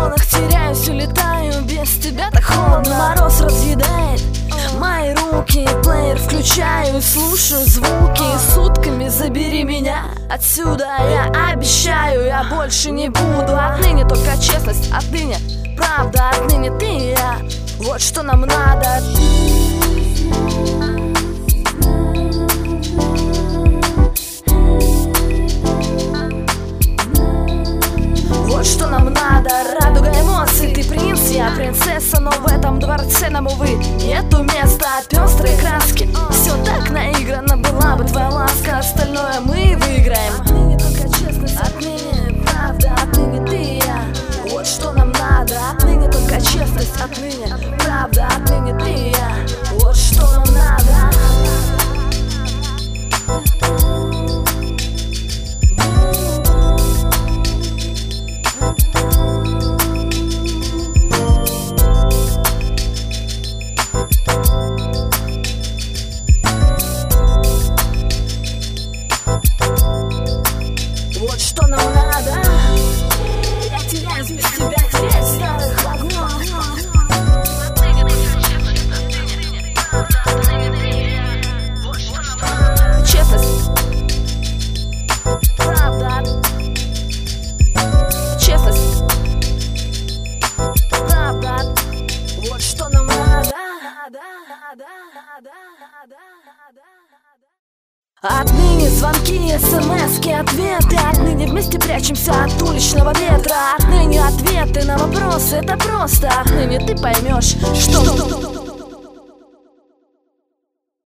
волнах теряюсь, улетаю, без тебя так холодно. Мороз разъедает мои руки, плеер включаю, слушаю звуки. Сутками забери меня отсюда, я обещаю, я больше не буду. Отныне только честность, отныне правда, отныне ты и я. Вот что нам надо. Вот что нам надо. Радуга эмоций, ты принц, я принцесса, но в этом дворце нам, увы, нету места. Пестрые краски, все так наиграно, была бы твоя ласка, остальное мы выиграем. Отныне только честность, отныне правда, отныне ты и я. Вот что нам надо. Отныне только честность, отныне правда, отныне ты и я. Вот что нам надо. Вот что нам надо. Я теряюсь без тебя, теряюсь в старых вагонах. Честность, правда, честность, правда. Вот что нам надо. Отныне звонки, смски, ответы. Отныне вместе прячемся от уличного ветра. Отныне ответы на вопросы, это просто. Отныне ты поймешь, что